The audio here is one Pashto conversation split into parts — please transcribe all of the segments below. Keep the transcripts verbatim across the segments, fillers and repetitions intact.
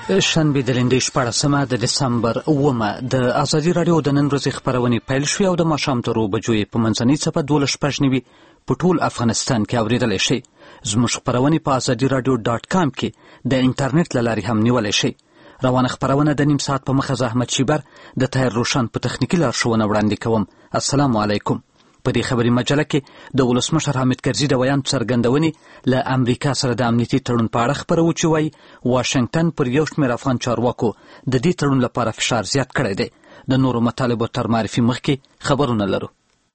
شنبه د لندې شپاړسمه د دسمبر اوومه د ازادي راډیو د نن ورځې خپرونې پیل شوې او د ماښام تر اوه بجو یې په منځنۍ څپه دولس شپږ نوي په ټول افغانستان کې اورېدلی شئ. زموږ خپرونې په ازادي راډیو ډاټ کام کې د انټرنیټ له لارې هم نیولی شئ. روانه خپرونه د نیم ساعت په مخه زه احمد شیبر د طاهر روشن په تخنیکي لارښوونه وړاندې کوم. السلام علیکم. په دې خبري مجله کې د ولسمشر حامد کرزي د ویان څرګندونې له امریکا سره د امنیتي تړون په اړه خپرو چې وایي واشنګټن پر یو شمېر افغان چارواکو د دې تړون لپاره فشار زیات کړی دی. د نورو مطالبو تر معرفي مخکې خبرونه لرو.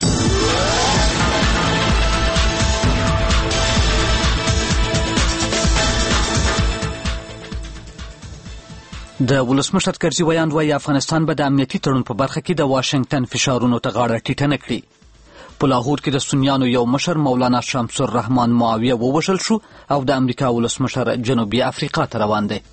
د ولسمشر کرزي ویان وایي افغانستان به د امنیتي تړون په برخه کې د واشنګټن فشارونو ته غاړه ټیټه نه کړي. په لاهور کې د سنیانو یو مشر مولانا شمس الرحمن معاویه ووژل شو او د امریکا ولسمشر جنوبي افریقا ته روان دی.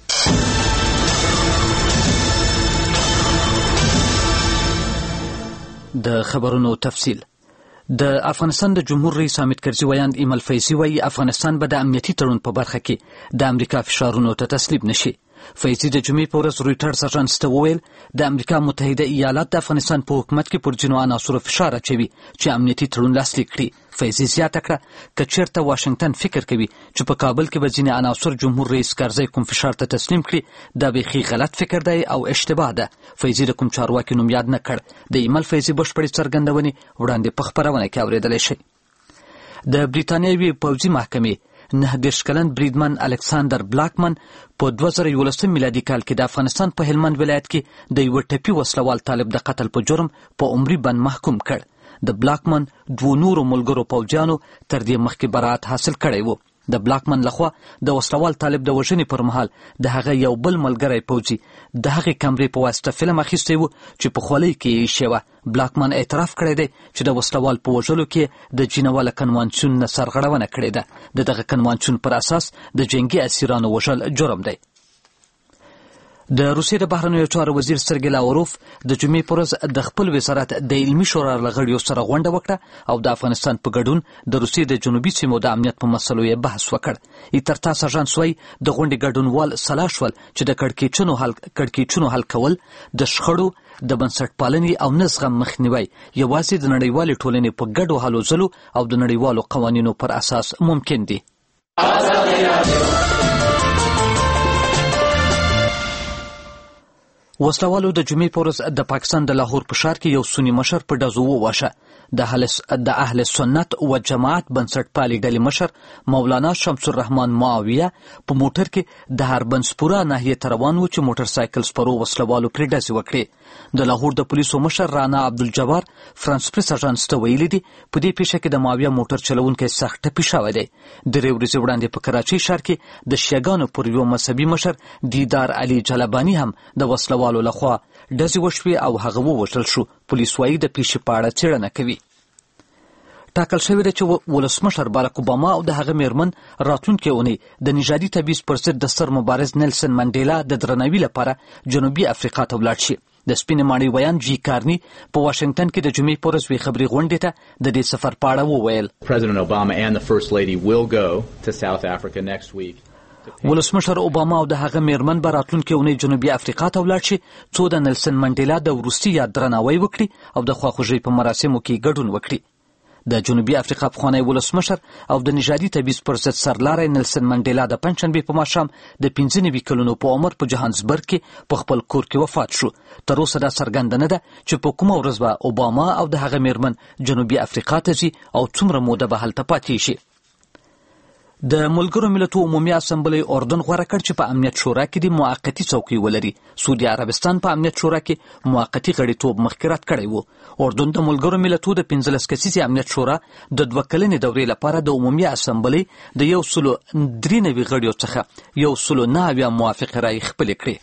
د خبرونو تفصیل. د افغانستان د جمهور رئیس حامد کرزي ویاند ایمل فیضي وایي افغانستان به د امنیتي تړون په برخه کې د امریکا فشارونو ته تسلیم نشي. فیضي د جمعې په ورځ رویټرز اژانس ته وویل د امریکا متحده ایالات د افغانستان په حکومت کې پر ځینو عناصرو فشار اچوي چې امنیتي تړون لاسلیک کړي. فیضي زیاته کړه که چېرته واشنګټن فکر کوي چې په کابل کې به ځینې عناصر جمهور رئیس کرزی کوم فشار ته تسلیم کړي دا بیخي غلط فکر دی او اشتباه ده. فیضي د کوم چارواکي نوم یاد نه کړ. د ایمل فیضي بشپړې څرګندونې وړاندې په خپرونه کې اورېدلی شئ. د بریتانیوي پوځي محکمې نه دېرش کلن بریدمن الکساندر بلاکمن په دوه زره یولسم میلادي کال کې د افغانستان په هلمند ولایت کې د یوه ټپي وسلوال طالب د قتل په جرم په عمري بند محکوم کړ. د بلاکمن دوو نورو ملګرو پوځیانو تر دې مخکې براءت حاصل کړی و. د بلاکمن لخوا د وسلوال طالب د وژنې پر مهال د هغه یو بل ملګری پوځي د هغې کمرې په واسطه فلم اخیستی و چې په خولۍ کې یې ایښې وه. بلاکمن اعتراف کړی دی چې د وسلوال په وژلو کې د جینوا له کنوانسیون نه سرغړونه کړې ده. د دغه کنوانسیون پر اساس د جنګي اسیرانو وژل جرم دی. د روسیې د بهرنیو چارو وزیر سرګی لاوروف د جمعې په ورځ د خپل وزارت د علمي شورا له غړیو سره غونډه وکړه او د افغانستان په ګډون د روسیې د جنوبي سیمو د امنیت په مسلو یې بحث وکړ. ایترتاس اژانس وایي د غونډې ګډونوال سلا شول چې د کړکېچونو حل کړکېچونو حل کول د شخړو د بنسټپالنې او نه زغم مخنیوی یوازې د نړیوالې ټولنې په ګډو هلو ځلو او د نړیوالو قوانینو پر اساس ممکن دي. وسلوالو د جمعې په ورځ د پاکستان د لاهور په ښار کې یو سني مشر په ډزو وواژه. د اهل سنت و جماعت بنسټپالې ډلې مشر مولانا شمس الرحمن معاویه په موټر کې د هربنسپوره ناحیې ته روان و چې موټر سایکل سپرو وسلوالو پرې ډزې وکړې. د لاهور د پولیسو مشر رانا عبدالجبار فرانس پریس اژانس ته ویلي دي په دې پیښه کې د معاویه موټر چلوونکی سخت ټپي شوی دی. درې ورځې وړاندې په کراچۍ ښار کې د شیعګانو پر یو مذهبي مشر دیدار علي جلباني هم د وسلوالو لخوا ډزې وشوې او هغه ووژل شو. پولیس وایي د پیښې په اړه څېړنه کوي. ټاکل شوې ده چې ولسمشر باراک اوباما او د هغه میرمن راتلونکې اونۍ د نژادي تبعیض پر ضد د ستر مبارز نیلسن منډیلا د درناوي لپاره جنوبي افریقا ته ولاړ شي. د سپینې ماڼۍ ویان جی کارني په واشنګټن کې د جمعې په ورځ یوې خبري غونډې ته د دې سفر په اړه وویل. President Obama and the First Lady will go to South Africa next week. ولسمشر اوباما او د هغه میرمن به راتلونکې اونۍ جنوبي افریقا ته ولاړ شي څو د نیلسن منډیلا د وروستي یاد درناوی وکړي او د خواخوږۍ په مراسمو کې ګډون وکړي. د جنوبي افریقا پخوانی ولسمشر او د نژادي تبعیض پر ضد سرلاری نیلسن منډیلا د پنجشنبې په ماښام د پنځه نوي کلونو په عمر په جهانسبرګ کې په خپل کور کې وفات شو. تر اوسه دا څرګنده نه ده چې په کومه ورځ به اوباما او د هغه میرمن جنوبي افریقا ته ځي او څومره موده به هلته پاتې شي. د ملګرو ملتونو عمومي اسمبلۍ اردن غوره کړ چې په امنیت شورا کې د موقتي څوکۍ ولري. سعودي عربستان په امنیت شورا کې موقتي غړیتوب مخکې رد کړی و. اردن د ملګرو ملتونو د پنځلس کسیزې امنیت شورا د دوه کلنې دورې لپاره د عمومي اسمبلۍ د یو سلو درې نوي غړیو څخه یو سلو نهه اویا موافقې رایې خپلې کړې.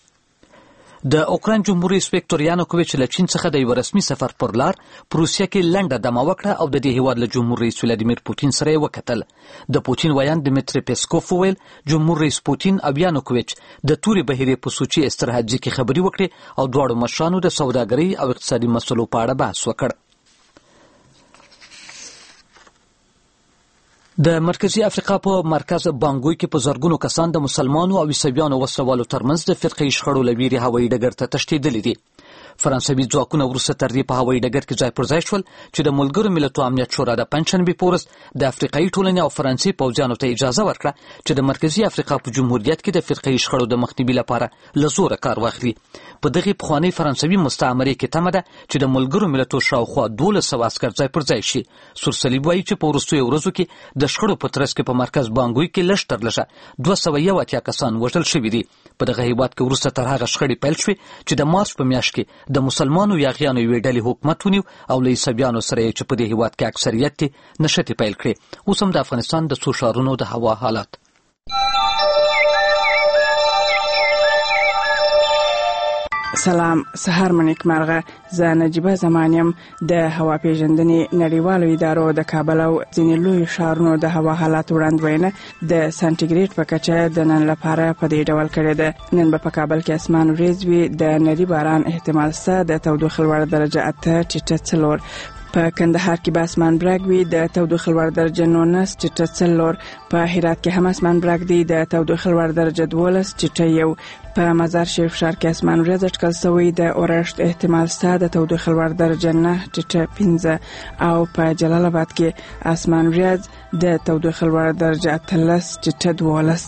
د اوکراین جمهور رئیس ویکتور یانوکویچ له چین څخه د یو رسمي سفر پر لار په روسیه کې لنډه دمه وکړه او د دې هیواد له جمهور رئیس ولادیمیر پوتین سره یې وکتل. د پوتین ویان دمیتری پیسکوف وویل جمهور رئیس پوتین او یانوکویچ د تورې بهیرې په سوچي استراحت ځای کې خبرې وکړې او دواړو مشرانو د سوداګرۍ او اقتصادي مسلو په اړه بحث وکړ. د مرکزی افریقا په مرکز بانګوی کې په زرګونو کسان د مسلمانو او عیسویانو وسلوالو ترمنځ د فرقې شخړو له ویرې هوایي ډګر ته تښتېدلي دي. فرانسوي ځواکونه وروسته تر دې په هوایي ډګر کې ځای پر ځای شول چې د ملګرو ملتونو امنیت شورا د پنجشنبې په ورځ د افریقایي ټولنې او فرانسې پوځیانو ته اجازه ورکړه چې د مرکزی افریقا په جمهوریت کې د فرقې شخړو د مخنیوي لپاره له زوره کار واخلي. په دغې پخوانۍ فرانسوي مستعمرې کې تمه ده چې د ملګرو ملتونو شاوخوا دولس سوه عسکر ځای پر ځای شي. سورصلیب وایي چې په وروستیو ورځو کې د شخړو په ترڅ کې په مرکز بانګوی کې لږ تر لږه دوه سوه یو اتیا کسان وژل شوي دي. په دغه هیواد کې وروسته تر هغه شخړې پیل شوې چې د مارچ په میاشت کې د مسلمانو یاغیانو یوې ډلې حکومت ونیو او له عیسویانو سره یې چې په دې هیواد کې اکثریت دي نښتې پیل کړې. اوس هم د افغانستان د څو ښارونو د هوا حالات. سلام، سهار مو نیکمرغه. زه نجیبه زمانیم. د هوا پیژندنې نړیوالو ادارو د کابل او ځینې لویو ښارونو د هوا حالات وړاندوینه د سانتیګریډ په کچه د نن لپاره په دې ډول کړې ده. نن به په کابل کې اسمان وریځ وي، د نري باران احتمال شته، د تودوخې لوړه درجه اته ټیټه څلور. په کندهار کې به اسمان برګ وي، د تودوخې لوړه درجه نولس ټیټه څلور. په هرات کې هم اسمان برګ دی، د تودوخې لوړه درجه دولس ټیټه یو. په مزار شریف ښار کې اسمان وریځ اټکل شوی، د اورښت احتمال شته، د تودوخې لوړه درجه نه ټیټه پنځه. او په جلال آباد کې اسمان وریځ، د تودوخې لوړه درجه اتلس ټیټه دولس.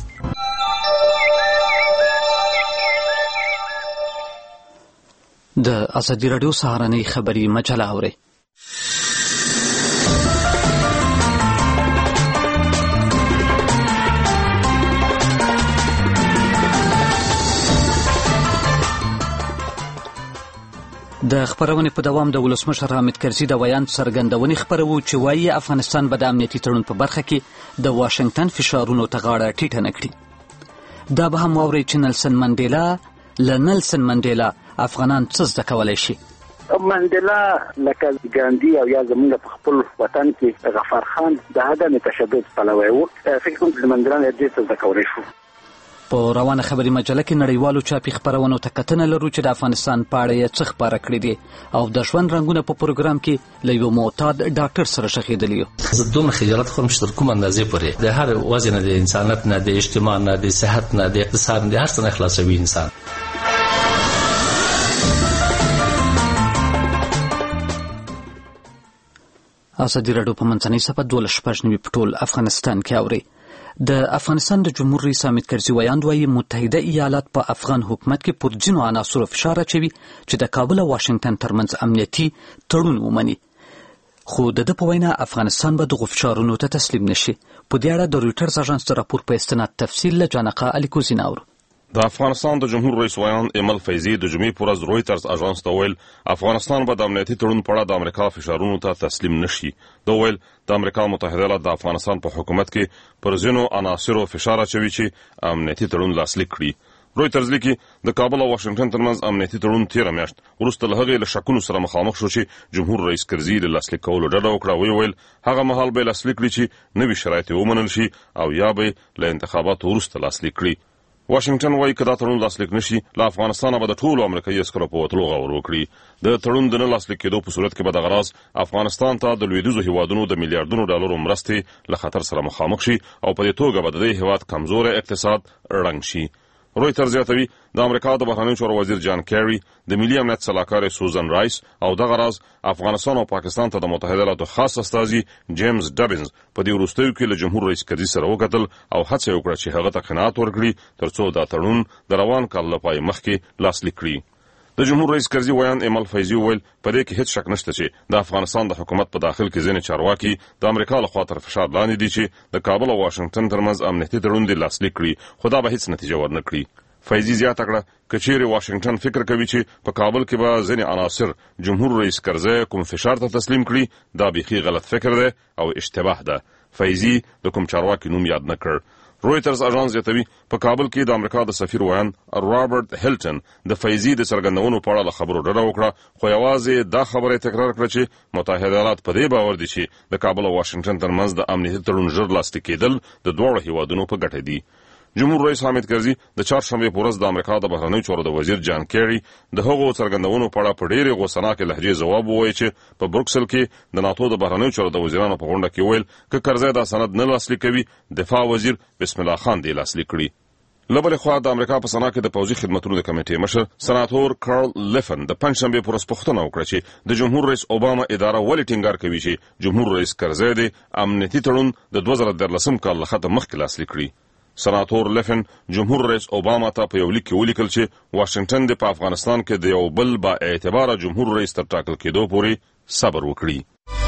د ازادي راډیو سهارنۍ خبري مجله اورئ. د خبرونې په دوام د ولسمشر حامد کرزي د ویان څرګندونې خبرو چې وایي افغانستان به د امنیتي تړون په برخه کې د واشنگټن فشارونو ته غاړه ټیټه نه کړي. دا به هم واورئ چې نلسن منډیلا له نلسن منډیلا افغانان څه زده کولی شي. منډیلا لکه ګاندي او یا زموږ په خپل وطن کې غفار خان د عدم تشدد پلوی و. فکر کوم چې منډیلا ډېر څه زده کولی شو. په روانه خبري مجله کې نړیوالو چاپي خبرونو ته کتنه لرو چې د افغانستان په اړه یې څه خبره کړې دي او د ژوند رنګونه په پروګرام کې له یو معتاد ډاکټر سره شخېدلی یو. زه دومره خجالت خورم چې تر کوم اندازې پورې د هر وضع نه، د انسانیت نه، د اجتماع نه، د صحت نه، د اقتصاد نه، د هر څه نه خلاصوي انسان. ازادي راډیو په منځنۍ صفحه دولس شپږ نوي په ټول افغانستان کې اوري. د افغانستان د جمهور رئیس حامد کرزي ویاند وایي متحده ایالات په افغان حکومت کې پر ځینو عناصرو فشار اچوي چې د کابل او واشنگټن ترمنځ امنیتي تړون ومني. خو د ده په وینا افغانستان به دغو فشارونو ته تسلیم نشي. په دې اړه د رویټرز اژانس د راپور په استناد تفصیل له جانقه الیکوزین اورو. د افغانستان د جمهور رئیس ویان ایمل فیضي د جمعې پر ورځ رویټرز اژانس ته ویل افغانستان به د امنیتي تړون په اړه د امریکا فشارونو ته تسلیم نشي. دا ویل د امریکا متحده ایالات د افغانستان په حکومت کې پر ځینو عناصرو فشار اچوي چې امنیتي تړون لاسلیک کړي. رویټرز لیکي د کابل او واشنگټن ترمنځ امنیتي تړون تیره میاشت وروسته له هغې له شکونو سره مخامخ شو چې جمهور رئیس کرزي له لاسلیک کولو ډډه وکړه. ویې ویل هغه مهال به یې لاسلیک کړي چې نوي شرایط یې ومنل شي او یا به یې له انتخاباتو وروسته لاسلیک کړي. واشنگټن وایي که دا تړون لاسلیک نشي له افغانستانه به د ټولو امریکایي عسکرو په وتلو غور وکړي. د تړون د نه لاسلیک کېدو په صورت کې به دغه راز افغانستان ته د لویدیځو هیوادونو د میلیارډونو ډالرو مرستې له خطر سره مخامخ شي او په دې توګه به د دې هیواد کمزوری اقتصاد ړنګ شي. رویټرز زیاتوي د امریکا د بهرنیو چارو وزیر جان کیری، د ملي امنیت سلاکار سوزن رایس او دغه راز افغانستان او پاکستان ته د متحده ایالاتو خاص استازي جیمز ډبنز په دې وروستیو کې له جمهور رئیس کرزي سره وکتل او هڅه یې وکړه چې هغه ته قناعت ورکړي ترڅو دا تړون د روان کال له پای مخکې لاسلیک کړي. د جمهور رئیس کرزي ویان ایمل فیضي ویل په دې کې هیڅ شک نشته چې د افغانستان د حکومت په داخل کې ځینې چارواکي د امریکا لخوا تر فشار لاندې دي چې د کابل او واشنگټن ترمنځ امنیتي تړون دې لاسلیک کړي، خو دا به هیڅ نتیجه ورنه کړي. فیضي زیاته کړه که چیرې واشنگټن فکر کوي چې په کابل کې به ځینې عناصر جمهور رئیس کرزي کوم فشار ته تسلیم کړي دا بیخي غلط فکر دی او اشتباه ده. فیضي د کوم چارواکي نوم یاد نه کړ. رویټرز اژانس زیاتوي په کابل کې د امریکا د سفیر ویان رابرټ هیلټن د فیضي د څرګندونو په اړه له خبرو ډډه وکړه، خو یوازې دا خبره تکرار کړه چې متحده ایالات په دې باور دي چې د کابل او واشنگټن ترمنځ د امنیتي تړون ژر لاسلیک کېدل د دواړو هیوادونو په ګټه دي. جمهور رئیس حامد کرزي د چهارشنبه په ورځ د امریکا د بهرنیو چارو د وزیر جان کیری د هغو څرګندونو په اړه په ډېرې غوسناکې لهجې ځواب ووایي چې په بروکسل کې د ناتو د بهرنیو چارو د وزیرانو په غونډه کې ویل که کرزی دا سند نه لاسلیک کوي دفاع وزیر بسم الله خان دی لاسلیک کړي. له بلې خوا د امریکا په سنا کې د پوځي خدمتونو د کمیټې مشر سناتور کارل لیفن د پنجشنبې په ورځ پوښتنه وکړه چې د جمهور رئیس اوباما اداره ولې ټینګار کوي چې جمهور رئیس کرزی د امنیتي تړون د دوه زره دیارلسم کال له خطه مخکې لاسلیک کړي. سناتور لیفن جمهور رئیس اوباما ته په یو لیک کې ولیکل چې واشنگټن د په افغانستان کې د یو بل با اعتباره جمهور رئیس تر ټاکل کېدو پورې صبر وکړي.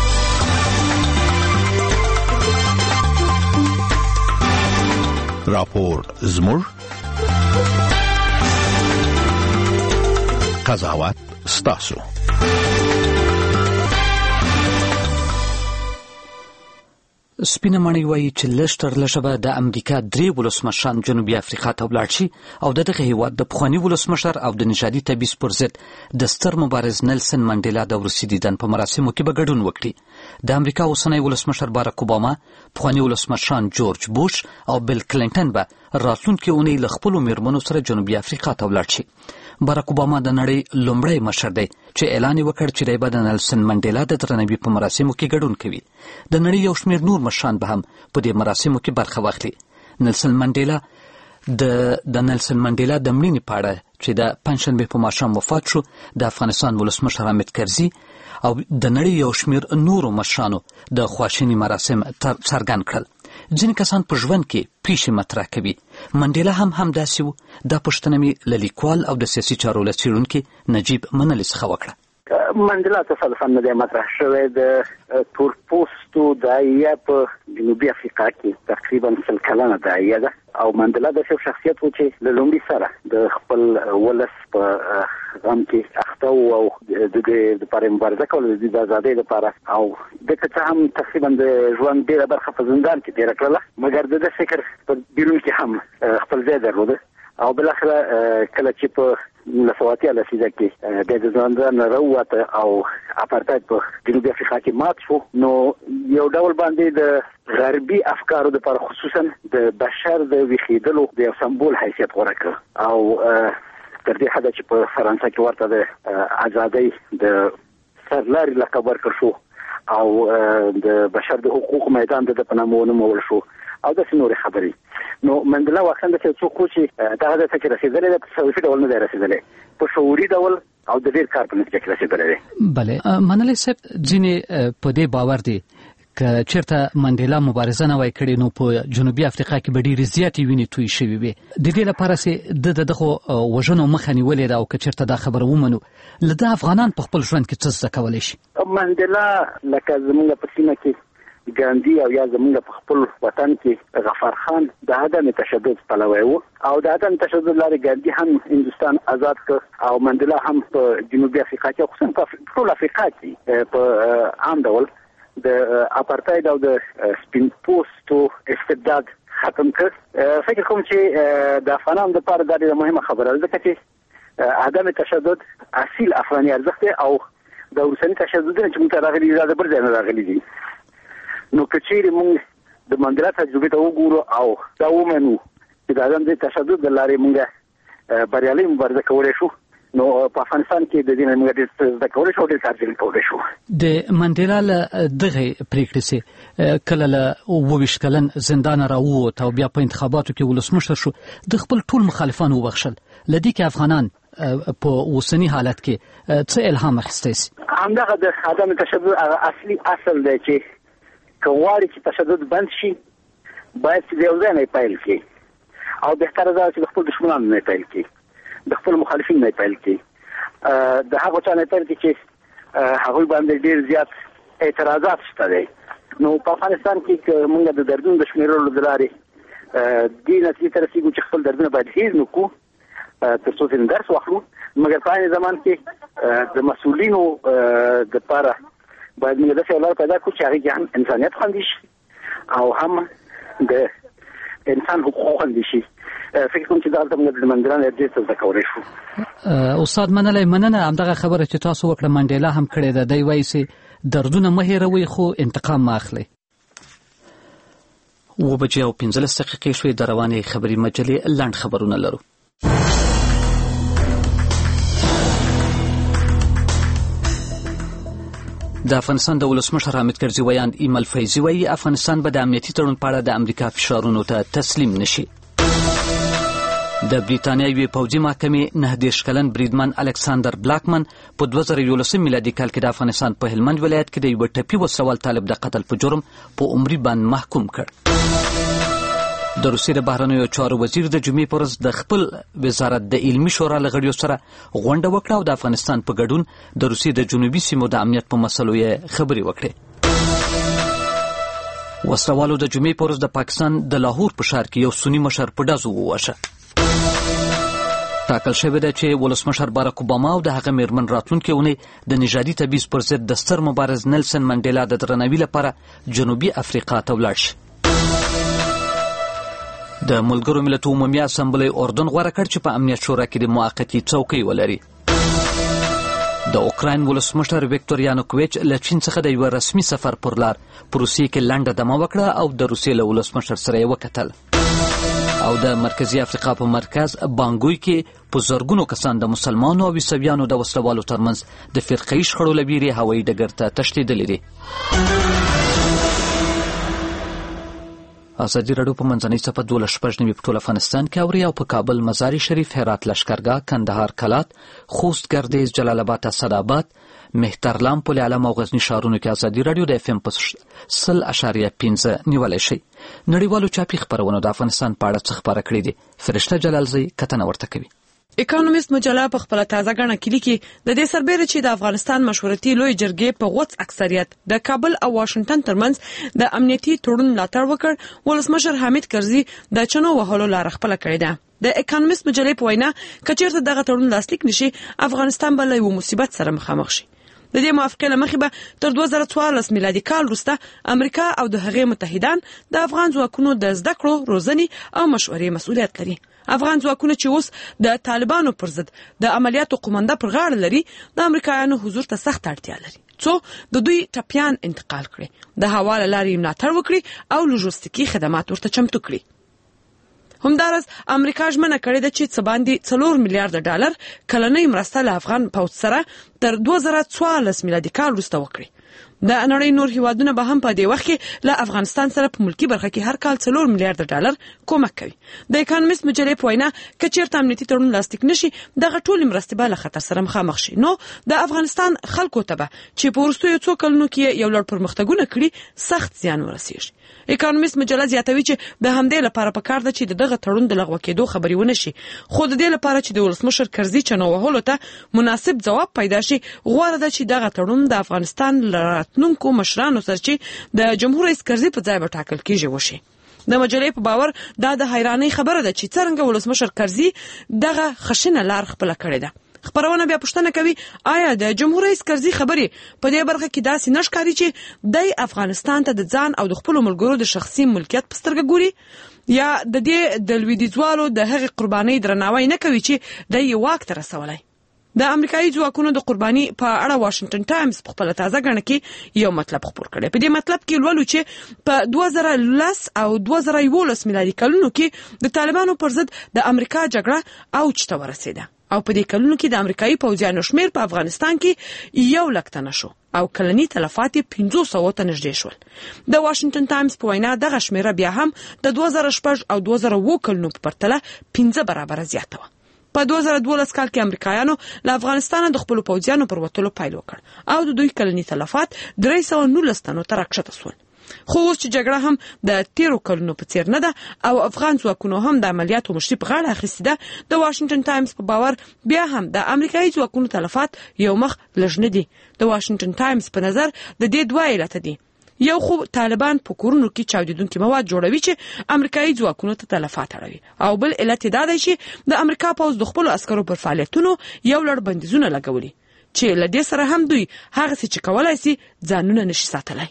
راپور زموږ قضاوت ستاسو. سپینه ماڼۍ وایي چې لږ تر لږه به د امریکا درې ولسمشران جنوبي افریقا ته ولاړ شي او د دغه هیواد د پخواني ولسمشر او د نژادي تبعیض پر ضد د ستر مبارز نیلسن منډیلا د وروستي دیدن په مراسمو کې به ګډون وکړي. د امریکا اوسنی ولسمشر باراک اوباما، پخواني ولسمشران جورج بوش او بیل کلینټن به راتلونکې اونۍ له خپلو میرمنو سره جنوبي افریقا ته ولاړ شي. باراک اوباما د نړۍ لومړی مشر دی چې اعلان وکړ چې دی به د نیلسن منډیلا د درناوي په مراسمو کې ګډون کوي. د نړۍ یو شمېر نور مشران به هم په دې مراسمو کې برخه واخلي. نیلسن منډیلا د د نیلسن منډیلا د مړینې په اړه چې د پنجشنبې په ماښام وفات شو د افغانستان ولسمشر حامد کرزي او د نړۍ یو شمېر نورو مشرانو د خواشینۍ مراسم څرګند کړل. ځینې کسان په ژوند کې پیښې مطرح کوي. منډیلا هم همداسې و. دا پوښتنه مې له لیکوال او د سیاسي چارو له څېړونکي نجیب منلي څخه وکړه. منډیلا تصادفاً نه دی مطرح شوی. د تورپوستو داعیه په جنوبي افریقا کې تقریبا سل کلنه داعیه ده او منډیلا داسې یو شخصیت و چې له لومړي سره د خپل ولس په غم کې اخته و او د دې لپاره مبارزه کوله، د دې د ازادۍ لپاره. او دغه څه هم تقریبا د ژوند ډېره برخه په زندان کې تېره کړله، مګر د ده فکر په بیرون کې هم خپل ځای درلوده او بالاخره کله چې په نولس سوه اتیا لسیزه کې بیا د زندان راووته او اپارټاید په جنوبي افریقا کې مات شو، نو یو ډول باندې د غربي افکارو لپاره خصوصا د بشر د ویښېدلو د یو سمبول حیثیت غوره کړ او تر دې حده چې په فرانسه کې ورته د ازادۍ د سرلاري لقب ورکړ شو او د بشر د حقوقو میدان د په نامه ونومول شو او داسې نورې خبرې. نو منډیلا واقعا د څوک و چې دغه ځای ته چې رسېدلی دی په تصادفي ډول نه دی رسېدلی، په شعوري ډول او د ډېر کار په نتیجه کې رسېدلی دی. بله منلی صاحب، ځینې په دې باور دي که چېرته منډیلا مبارزه نه وای کړې نو په جنوبي افریقا کې به ډېرې زیاتې وینې تویې شوې وې. د دې لپاره چې د د دغو وژنو مخه نیولې ده او که چېرته دا خبره ومنو، له ده افغانان په خپل ژوند کې څه زده کولی شي؟ منډیلا لکه زموږ په سیمه کې ګاندي او یا زموږ په خپل وطن کې غفار خان د عدم تشدد پلوی و او د عدم تشدد لارې ګاندي هم هندوستان آزاد کړ او منډیلا هم په جنوبي افریقا کې خصوصا په ټول افریقا کې په عام ډول د اپارټاید او د سپین پوستو استبداد ختم کړ. فکر کوم چې د افغانانو لپاره دا ډېره مهمه خبره ده ځکه چې عدم تشدد اصیل افغاني ارزښت دی او د اوسني تشددونه چې موږ ته راغلي دي دا د بل ځای نه راغلي دي. نو که چیرې موږ د منډیلا تجربې ته وګورو او دا ومنو چې د عدم تشدد د لارې موږ بریالۍ مبارزه کولی شو، نو په افغانستان کې د دې نه موږ ډېر زده کولی شو او ډېر کار کولی شو. د منډیلا له دغې پرېکړې چې کله له اووه ویشت کلن زندانه راووت او بیا په انتخاباتو کې ولسمشر شو، د خپل ټول مخالفان وبخښل. له دې کې افغانان په اوسني حالت کې څه الهام اخیستی سي؟ همدغه د عدم تشدد هغه اصلي اصل دی چې که غواړي چې تشدد بند شي باید چې د یو ځای نه پیل کړي او بهتره ده چې د خپل دښمنانو نه پیل کړي، د خپل مخالفین نه پیل کړي، د هغو چا نه پیل کړي چې هغوی باندې ډېر زیات اعتراضات شته دی. نو په افغانستان کې که موږ د دردونو د شمېرلو د لارې دې نتیجې ته رسېږو چې خپل دردونه باید هېر نه کړو تر څو ځینې درس واخلو، مګر په عین زمان کې د مسؤلینو دپاره باید موږ داسې لار پیدا کړو چې هغې کې هم انسانیت خوندي شي او هم د انسان حقوق خوندي شي. فکر کوم چې دلته موږ د منډیلا نه ډېر څه زده کولی شو. استاد منلی، مننه. همدغه خبره چې تاسو وکړه منډیلا هم کړې ده. دی وایي چې دردونه مه هېروئ خو انتقام مه اخلئ. اوه بجې او پنځلس دقیقې شوې. د روانې خبري مجلې لنډ خبرونه لرو. د افغانستان د ولسمشر حامد کرزي ویاند ایمل فیضي وایي افغانستان به د امنیتي تړون په اړه د امریکا فشارونو ته تسلیم نشي. د بریتانیا یوې پوځي محکمې نهه دېرش کلن بریدمن الکساندر بلاکمن په دوه زره یولسم میلادي کال کې د افغانستان په هلمند ولایت کې د یوه ټپي وسلوال طالب د قتل په جرم په عمري بند محکوم کړ. د روسیې د بهرنیو چارو وزیر د جمعې په ورځ د خپل وزارت د علمي شورا له غړیو سره غونډه وکړه او د افغانستان په ګډون د روسیې د جنوبي سیمو د امنیت په مسلو یې خبرې وکړې. وسلوالو د جمعې په ورځ د پاکستان د لاهور په ښار کې یو سني مشر په ډزو وواژه. ټاکل شوې ده چې ولسمشر باراک اوباما او د هغه میرمن راتلونکې اونۍ د نژادي تبعیض پر ضد د ستر مبارز نیلسن منډیلا د درناوي لپاره جنوبي افریقا ته ولاړ شي. د ملګرو ملتونو عمومي اسامبلې اردن غوره کړ چې په امنیت شورا کې د موقتي څوکۍ ولري. د اوکراین ولسمشر ویکتور یانوکویچ له چین څخه د یوه رسمي سفر پر لار په روسیې کې لنډه دمه وکړه او د روسیې له ولسمشر سره یې وکتل. او د مرکزي افریقا په مرکز بانګوی کې په زرګونو کسان د مسلمانو او عیسویانو د وسلوالو ترمنځ د فرقه‌ایي شخړو له ویرې هوایي ډګر ته تښتېدلي دي. ازادي راډیو په منځنۍ صفحه دولس شپږ نوي په ټول افغانستان کې اوري او په کابل، مزار شریف، هرات لښکرګاه، کندهار کلات، خوست ګردیز، جلال آباد، اسداباد، مهترلام، پل علم او غزنی ښارونو کې ازادي راډیو د اف ام په سل اشاریه پنځه نیولی شي. نړیوالو چاپي خپرونو د افغانستان په اړه څه خپاره کړي دي. فرشته جلالزی کتنه ورته کوي. اکانومیست مجله په خپل تازه غاڼه کې لیکي د دې سربېره چې د افغانستان مشورتي لوی جرګې په غوڅ اکثریت د کابل او واشنگټن ترمنځ د امنیتي تړون ملاتړ وکړ، ولسمشر حامد کرزي د چنو وهلو لار خپل کړې ده. د اکانومیست مجلې په وینا کچېرته دغه تړون لاسلیک نشي، افغانستان به له یو مصیبت سره مخامخ شي. د دې موافقې له مخې به تر دوه زره څوارلس میلادي کال وروسته امریکا او د هغې متحدان د افغان ځواکونو د زده کړو، روزنې او مشورې مسؤلیت لري. افغان ځواکونه چې اوس د طالبانو پر ضد د عملیاتو قومنده پر غاړه لري، د امریکایانو حضور ته سخت اړتیا لري څو د دوی ټپیان انتقال کړي، د هوا له لارې ملاتړ وکړي او لوژستیکي خدمات ورته چمتو کړي. همدارس امریکا ژمنه کړې ده چې څه باندې څلور میلیارډ ډالر کلنۍ مرسته له افغان پوځ سره تر دوه زره څوارلس میلادي کال وروسته وکړي. د نړۍ نور هیوادونه به هم په دې وخت کې له افغانستان سره په ملکی برخه کې هر کال څلور میلیارډ ډالر کومک کوي. د اکانومیست مجلې په وینا که چیرته امنیتي تړون لاسلیک نشي، دغه ټولې مرستې به له خطر سره مخامخ شي. نو د افغانستان خلکو ته به چې په وروستیو څو کلونو کې یو لړ پرمختګونه کړي سخت زیان ورسیږي. اکانومیست مجله زیاتوي چې د همدې لپاره پکار ده چې دغه تړون د لغوه کېدو خبرې ونه شي، خو د دې لپاره چې د ولسمشر کرزي چنو وهلو ته مناسب ځواب پیدا شي، غوره ده چې دغه تړون د افغانستان له راتلونکو مشرانو سره چې د جمهور رئیس کرزي په ځای به ټاکل کېږي وشي. د مجلې په باور دا د حیرانۍ خبره ده چې څرنګه ولسمشر کرزي دغه خشنه لار خپله کړې ده. خبرونه بیا پوښتنه کوي آیا د جمهور رئیس کرزي خبرې په دې برخه کې داسې نه ښکاري چې د افغانستان ته د ځان او د خپلو ملګرو د شخصي ملکیت په سترګه ګوري، یا د دې د لویدیځوالو د هغې قربانۍ درناوی نه کوي چې د یې واک ته رسولی. د امریکایي ځواکونو د قرباني په اړه واشنگټن ټایمز په خپله تازه غاڼه کې یو مطلب خپور کړی. په دې مطلب کې لولو چې په دوه زره لس او دوه زره یولس میلادي کلونو کې د طالبانو پر ضد د امریکا جګړه اوج ته ورسېده او په دې کلونو کې د امریکایي پوځیانو شمیر په افغانستان کې یو لک تنه شو او کلني تلفات یې پنځو سوو ته نږدې شول. د واشنگټن ټایمز په وینا دغه شمیره بیا هم د دوه زره شپږ او دوه زره اووه کلونو په پرتله پنځه برابره زیاته وه. په دوه زره دولس کال کې امریکایانو له افغانستانه د خپلو پوځیانو پر وتلو پیل وکړ او د دوی کلني تلفات درې سوه نولس تنو ته راکښته شول. خو اوس چې جګړه هم د تیرو کلونو په څیر نه ده او افغان ځواکونو هم د عملیاتو مشري په غاړه اخیستې ده، د واشنګټن ټایمز په باور بیا هم د امریکایي ځواکونو تلفات یو مخ لږ نه دي. د واشنګټن ټایمز په نظر د دې دوه علته دي. یو خو طالبان په کورونو کې چاودیدونکي مواد جوړوي چې امریکایي ځواکونو ته تلفات اړوي، او بل علت دا دی چې د امریکا پوځ د خپلو عسکرو پر فعالیتونو یو لړ بندیزونه لګولي چې له دې سره هم دوی هغسې چې کولی سي ځانونه نشي ساتلی.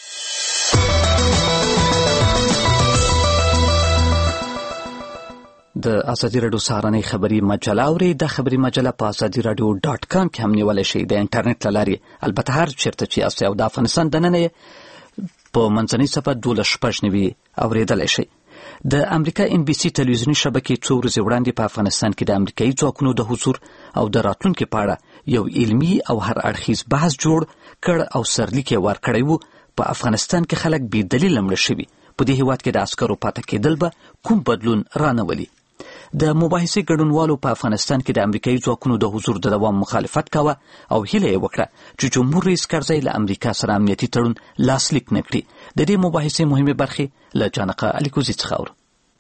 د ازادي راډیو سهارنۍ خبري مجله اورئ. د خبري مجله په ازادي راډیو ډاټ کام کې هم نیولی شئ، د انټرنیټ له لارې. البته هر چېرته چې یاست او د افغانستان دننه یې په منځنۍ صفحه دولس شپږ نوي اوریدلای شئ. د امریکا ان بي سي تلویزیونی شبکې څو ورځې وړاندې په افغانستان کې د امریکایي ځواکونو د حضور او د راتلونکي په اړه یو علمي او هر اړخیز بحث جوړ کړ او سرلیک یې ورکړی وو. په افغانستان کې خلک بې دلیله مړه شوي. په دې هیواد کې د عسکرو پاتې کېدل به کوم بدلون رانولي؟ د مباحثې ګډونوالو په افغانستان کې د امریکایي ځواکونو د حضور د دوام مخالفت کاوه او هیله یې وکړه چې جمهور رئیس کرزی له امریکا سره امنیتي تړون لاسلیک نه کړي. د دې مباحثې مهمې برخې له جانقه الیکوزي څخه اورو.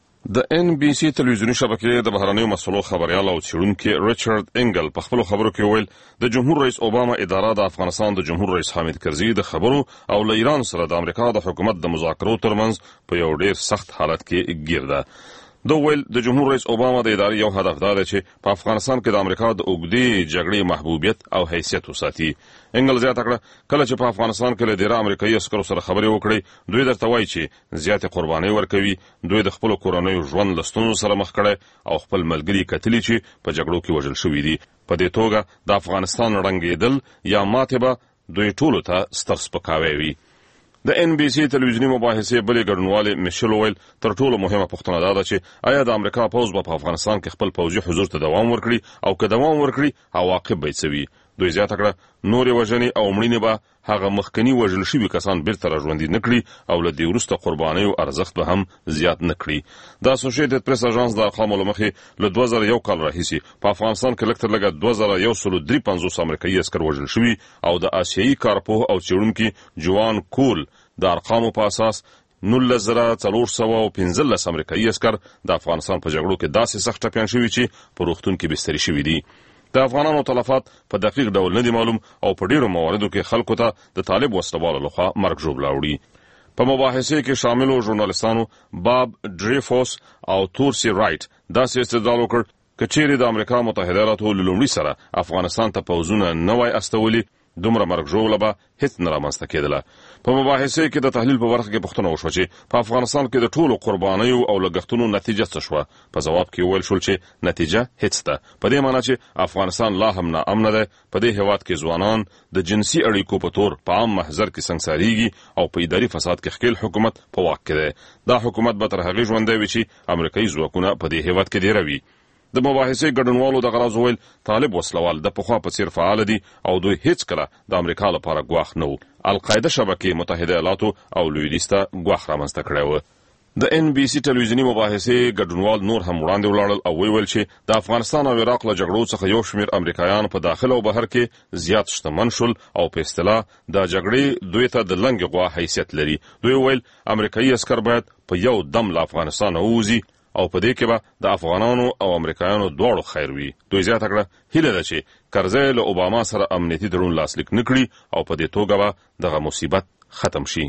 د ان بي سي تلویزیونی شبکې د بهرنیو مسلو خبريال او څېړونکي ریچارډ انګل په خپلو خبرو کې ویل د جمهور رئیس اوباما اداره د افغانستان د جمهور رئیس حامد کرزي د خبرو او له ایران سره د امریکا د حکومت د مذاکرو ترمنځ په یو ډیر سخت حالت کې ګیر ده. دو ویل د جمهور رئیس اوباما د ادارې یو هدف دا دی چې په افغانستان کې د امریکا د اوږدې جګړې محبوبیت او حیثیت وساتي. انګل زیاته کړه کله چې په افغانستان کې له ډیره امریکایي عسکرو سره خبرې وکړي دوی درته وایي چې زیاتې قربانۍ ورکوي. دوی د خپلو کورنیو ژوند له ستونزو سره مخ کړی او خپل ملګري کتلي چې په جګړو کې وژل شوي دي. په دې توګه د افغانستان ړنګېدل یا ماتې به دوی ټولو ته ستر سپکاوی وي. د ان بي سي تلویزیونی مباحثې بلې ګډونوالې میشل ویل تر ټولو مهمه پوښتنه دا ده چې آیا د امریکا پوځ به په افغانستان کې خپل پوځي حضور ته دوام ورکړي او که دوام ورکړي عواقب به یې څه وي. دوی زیاته کړه نورې وژنې او مړینې به هغه مخکني وژل شوي کسان بیرته راژوندي نه کړي او له دې وروسته قربانیو ارزښت به هم زیات نه کړي. د اسوسییټډ پریس اژانس د ارقامو له مخې له دوه زره یو کال راهیسې په افغانستان کې لږ تر لږه دوه زره یو سل درې پنځوس امریکایي عسکر وژل شوي او د اسیایي کارپوه او څېړونکي جوان کول د ارقامو په اساس نولس زره څلور سوه او پنځلس امریکایي عسکر د افغانستان په جګړو کې داسې سخت ټپیان شوي چې په روغتون کې بستري شوي دي. د افغانانو تلفات په دقیق ډول نه دي معلوم او په ډیرو مواردو کې خلکو ته د طالب وسلوالو لخوا مرګ ژوبله وړي. په مباحثې کې شاملو ژورنالستانو باب ډریفوس او تورسی رایټ داسې استدلال وکړ که چیرې د امریکا متحده ایالاتو له لومړي سره افغانستان ته پوځونه نه وای استولي دومره مرګ ژوبله به هیڅ نه رامنځته کېدله. په مباحثې کې د تحلیل په برخه کې پوښتنه وشوه چې په افغانستان کې د ټولو قربانیو او لګښتونو نتیجه څه شوه. په ځواب کې وویل شول چې نتیجه هیڅ ده، په دې معنی چې افغانستان لا هم ناامنه ده. په دې هیواد کې ځوانان د جنسي اړیکو په تور په عام محضر کې سنګساریږي او په اداري فساد کې ښکیل حکومت په واک کې دی. دا حکومت به تر هغې ژوندی وي چې امریکایي ځواکونه په دې هیواد کې ډېره وي. د مباحثې ګډونوالو دغه راز وویل طالب وسلوال د پخوا په څیر فعال دي او دوی هیڅ کله د امریکا لپاره ګواښ نه وو. القاعده شبکې متحده ایالاتو او لویدیځ ته ګواښ رامنځته کړی و. د ان بي سي تلویزیونی مباحثې ګډونوال نور هم وړاندې ولاړل او ویل چې د افغانستان او عراق له جګړو څخه یو شمېر امریکایان په داخل او بهر کې زیات شتمن شول او په اصطلاح د جګړې دوی ته د لنګې غوا حیثیت لري. دوی ویل امریکایي عسکر باید په یو دم له افغانستان ووځي او په دې کې به د افغانانو او امریکایانو دواړو خیر وي. دوی زیاته کړه هیله ده چې کرزی له اوباما سره امنیتي تړون لاسلیک نه کړي او په دې توګه به دغه مصیبت ختم شي.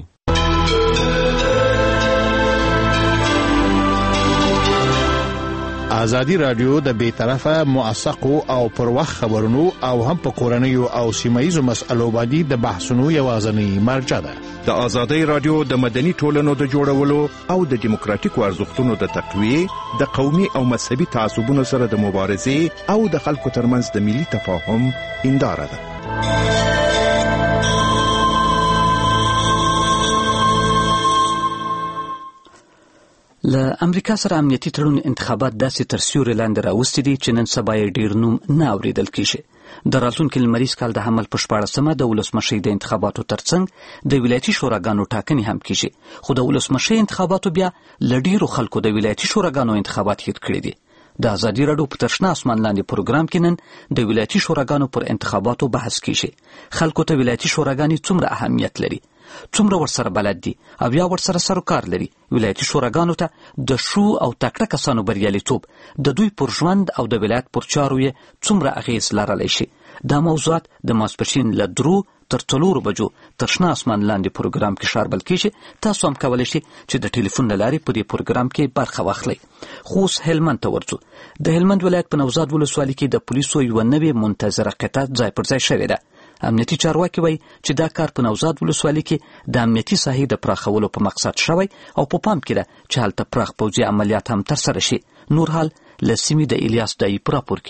ازادي رادیو د بیطرفه موثقو او پر وخت خبرونو او هم په کورنیو او سیمایي مسایلو باندې د بحثونو یوازنی مرجع ده. د ازادي رادیو د مدني ټولنو د جوړولو او د دیموکراتیکو ارزښتونو د تقویه د قومي او مذهبي تعصبونو سره د مبارزې او د خلکو ترمنځ د ملي تفاهم هنداره ده. له امریکا سره امنیتي تړون انتخابات داسې تر سیوري لاندې راوستي دي چې نن سبا یې ډیر نوم نه اوریدل کیږي. د راتلونکي لمریز کال د حمل په شپاړسمه د ولسمشۍ د انتخاباتو ترڅنګ د ولایتي شوراګانو ټاکنې هم کیږي، خو د ولسمشۍ انتخاباتو بیا له ډیرو خلکو د ولایتي شوراګانو انتخابات هیر کړي دي. د ازادي راډیو په تشنه اسمان لاندې پروګرام کې نن د ولایتي شوراګانو پر انتخاباتو بحث کیږي. خلکو ته ولایتي شوراګانې څومره اهمیت لري، څومره ورسره بلد دي او یا ورسره سروکار لري. ولایتي شوراګانو ته د شو او تکړه کسانو بریالیتوب د دوی پر ژوند او د ولایت پر چارو یې څومره اغیز لرلی شي. دا موضوعات د ماسپښین له درو تر څلورو بجو تر شنه اسمان لاندې پروګرام کې شاربل کیږي. تاسو هم کولی شئ چې د ټلیفون له لارې په دې پروګرام کې برخه واخلئ. خو اوس هلمند ته ورځو. د هلمند ولایت په نوزاد ولسوالۍ کې د پولیسو یوه نوې منتظره قطعه ځای پر ځای شوې ده. امنیتي چارواکي وایي چې دا کار په نوزاد ولسوالۍ کې د امنیتي ساحې د پراخولو په مقصد شوی او په پام کې ده چې هلته پراخ پوځي عملیات هم ترسره شي. نور حال له سیمې د الیاس دایي په راپور کې.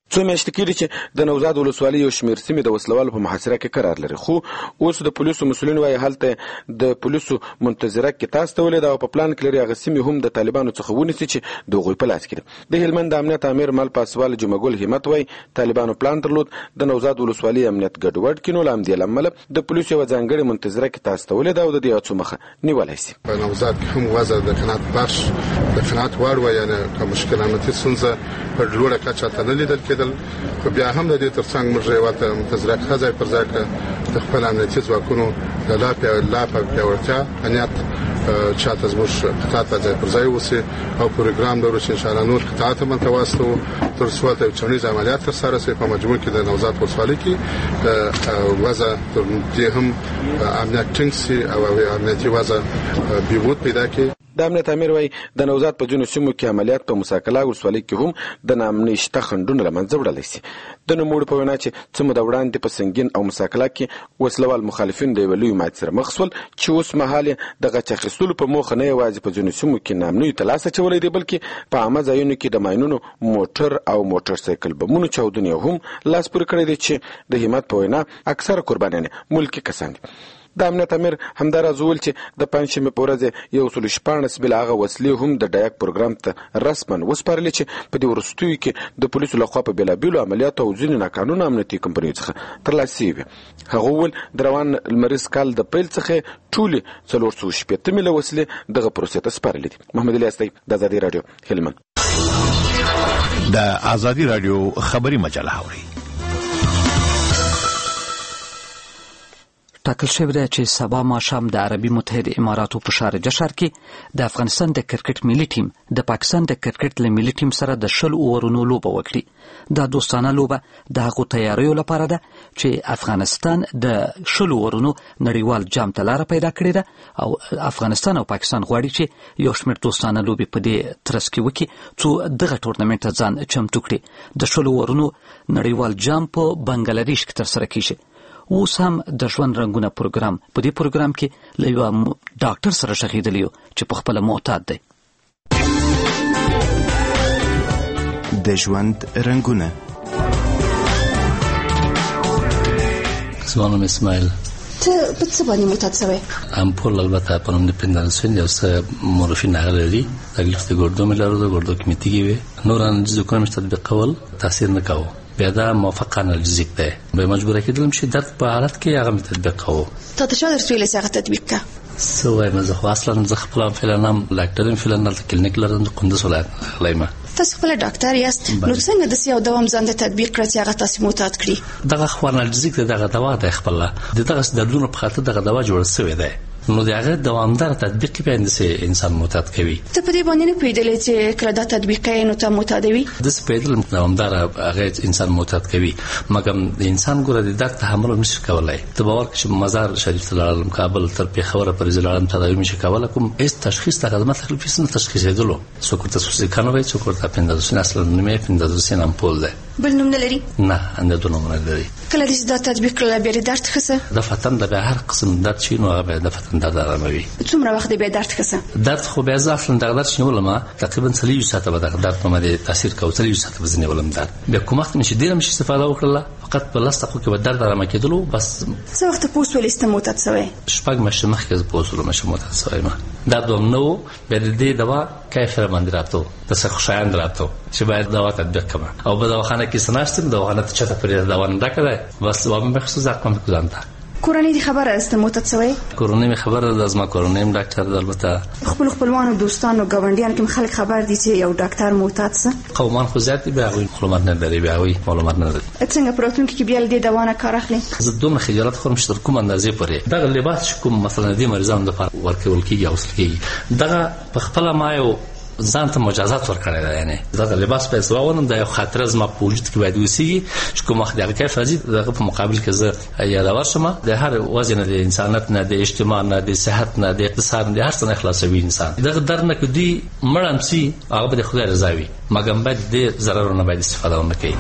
څو میاشتې کېږي چې د نوزاد ولسوالۍ یو شمېر سیمې د وسلوالو په محاصره کې قرار لري، خو اوس د پولیسو مسؤلین وايي هلته د پولیسو منتظره کې تاسو ته ولید او په پلان کې لري هغه سیمې هم د طالبانو څخه ونیسي چې د هغوی په لاس کې دي. د هلمند د امنیت امیر مل پاسوال جمعګل همت وايي طالبانو پلان درلود د نوزاد ولسوالۍ امنیت ګډوډ کړي، نو له همدې له امله د پولیسو یوه ځانګړې منتظره کې تاسو ته ولید او د دې څه مخه نیولی شي. په نوزاد کې هم وضع د قناعت بخش د قناعت وړ وه، یعنې که مشکل امنیتي ستونزه په لوړه کچه ته نه لیدل کېدل، خو بیا هم د دې ترڅنګ موږ یوه منتظره ښه ځای پر ځای کړه د خپل امنیتي ځواکونو د لا پیاوړتیا امنیت چاته زموږ قطاعت ته ځای پر ځای اوسي او پروګرام لرو چې انشاءالله نور قطاعت هم ته واستوو تر څو ته چونیز عملیات ترسره شي. په مجموع کې د نوزاد ولسوالۍ کې وضع تر دې هم امنیت ټینګ شي او امنیتي وضع بهبود پیدا کړي. د امنیت امیر وايي د نوزاد په ځینو سیمو کې عملیات په موسی ولسوالۍ کې هم د ناامنۍ شته خنډونه له منځه وړلی شي. د نوموړي په وینا چې څه موده وړاندې په سنګین او موسی کې وسلوال مخالفین د یوې لویې ماتې سره مخ شول چې اوس مهال یې د غچ اخیستلو په موخه نه یوازې په ځینو سیمو کې ناامنیو ته لاس اچولی دی، بلکې په عامه ځایونو کې د ماینونو، موټر او موټر سایکل بمونو چاودنې هم لاس پورې کړی دی چې د همت په وینا اکثره قربانیان ملکي کسان دي. د امنیت امیر همداراز وویل چې د پنجشنبې په ورځ یو سل شپاړس بله هغه وسلې هم د ډایک پروګرام ته رسما وسپارلې چې په دې وروستیو کې د پولیسو لخوا په بېلابېلو عملیاتو او ځینې ناقانونه امنیتي کمپنیو څخه ترلاسه شوي وي. هغه وویل د روان لمریز کال د پیل څخه ټولې څلور سوه شپېته میله وسلې دغه پروسې ته سپارلې دي. محمد علي اسدی، د ازادي راډیو، هلمند. د ازادي راډیو خبري مجله اوري. ټاکل شوی دی چې سبا ماښام د عربي متحده اماراتو په شارجه ښار کې د افغانستان د کرکټ ملي ټیم د پاکستان د کرکټ له ملي ټیم سره د شل اوورونو لوبه وکړي. دا دوستانه لوبه د هغو تیاریو لپاره ده چې افغانستان د شل اوورونو نړیوال جام ته لاره پیدا کړې ده او افغانستان او پاکستان غواړي چې یو شمېر دوستانه لوبې په دې ترڅ کې وکړي څو دغه ټورنمنټ ته ځان چمتو کړي. د شل اوورونو نړیوال جام په بنګلادیش کې ترسره کیږي. اوس هم د ژوند رنګونه پروګرام په دې پروګرام کې له یوه ډاکټر سره غږېدلی یو چې په خپله معتاد دی. د ژوند رنګونه. زما نوم اسماعیل. ته په څه باندې معتاد شوی؟ امپول البته په نوم د پندارسوین یو څه مورفین هغه لري، تکلیف د ګردو مې لرلو، د ګردو کې مې تیږې وې، نور انالجیزکونه مې تطبیقول تاثیر نه کوو. بیا دا موافق انالجیزیک دی، به مجبوره کېدلم چې درد په حالت کې هغه مې تطبیق کوو. تا ته چا درته ویلي چې هغه تطبیق کړه؟ څه وایم، زه خو اصلا زه خپله هم فعلا هم ډاکټر یم، فعلا هلته کلینیک لرم د کندز ولایت راغلی یم. تاسو خپله ډاکټر یاست، نو څنګه داسې یو دوام ځان ته تطبیق کړه چې هغه تاسې معتاد کړي؟ دغه خو انالجیزیک دی، دغه دوا دی خپله د دغسې دردونو په خاطر دغه دوا جوړه شوې دی، نو د هغه دوامدار تطبیق به اندسه انسان معتاد کوي. ته په دې باندې نه پوهېدلې چې کله دا تطبیق کوي نو ته معتادوي؟ داسې پوهېدلم دوامدار هغه انسان معتاد کوي، مګر د انسان ګوره د درد تحمل نشي کولی. ته باور کړه چې مزار شریف ته لاړم، کابل تر پېښوره پورې زه لاړم، تداوي مې شي کولی، کوم هېڅ تشخیص د خدمت تکلیف هېڅ نه تشخیصېدلو. څوک ورته سوسیکان وایي، څوک ورته پندادوسین، اصلا نوم یې پندادوسین امپول دی. بل نوم نه لري؟ نه، همدا نوم نه لري. کله چې دا تطبیق کړله بیا د درد ښه څه؟ دفعتاً د بیا هر قسم درد چې نو هغه بیا دفعتاً درد اراموي. څومره وخت دی بیا درد ښه څه؟ درد خو بیا زه اصلا دغه درد چې نیولم تقریبا څلوېښت ساعته به دغه درد په ما دې تاثیر کوي، څلوېښت ساعته به زه نیولم درد. بیا کوم وخت مې چې ډېره مې شي استفاده وکړله، فقط په لس دقیقو کې به درد ارامه کېدلو بس. څه وخت پوه شولې چې ته معتاد شوی؟ شپږ میاشتې مخکې زه پوه شولم چې معتاد شوی یم. درد هم نه و، بیا د دې دوا کیف راباندې راته و، داسې خوشایند راته و چې باید دوا تطبیق کړم. او په دواخانه کې څه ناست یم، دواخانه ته چېرته پورې دوا نه ډکه دی، بس دوا مې مخصوص اقوام ځان ته. کورنۍ دې خبره ده چې ته معتاد شوی؟ کورنۍ مې خبره ده، زما کورنۍ هم ډاکټر ده. البته خپلو خپلوانو، دوستانو، ګاونډیانو کې هم خلک خبر دي چې یو ډاکټر معتاد څه؟ قومان خو زیات دي، بیا هغوی معلومات نه لري، بیا هغوی معلومات نه لري. څنګه په راتلونکي کې بیا له دې دوا نه کار اخلي؟ زه دومره خجالت خورم چې تر کوم اندازې پورې دغه لباس چې کوم مثلا دې مریضانو دپاره ورکول کېږي او وصل کېږي، دغه په خپله ما یو ځان ته مجازات ورکړی دی. یعنې دغه لباس باید زه واغوندم، دا یو خاطره زما په وجود کې باید وسیږي چې کوم وخت د هغه کیف راځي دغه په مقابل کې زه یادور شم. د هر وضع نه، د انسانیت نه، د اجتماع نه، د صحت نه، د اقتصاد نه، د هر څه نه خلاصوي انسان. دغه درد نه که دوی مړ هم سي هغه به د خدای رضا وي، مګر باید د ضررو نه باید استفاده ونه کوي.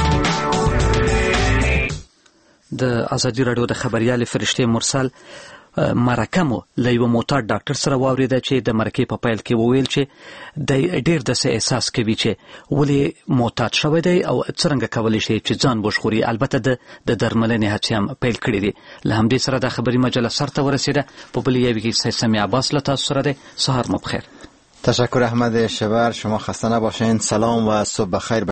د ازادي راډیو د خبریال فرشته مرسل مرکه مو له یو موټر ډاکټر سره واوریده چې د مرکې په پیل کې وویل چې د ډیر د څه احساس کوي چې ولې معتاد شوی دی او څنګه کولی شي چې ځان بشخوري. البته د د درملنې هڅې هم پیل کړې دي. له همدې سره د خبري مجله سرته ورسیده. په بل یوه کې سامي عباس له تاسو سره دی. سهار مو بخیر. تشکر احمد شبر. شما خسته نباشین. سلام و صبح بخیر.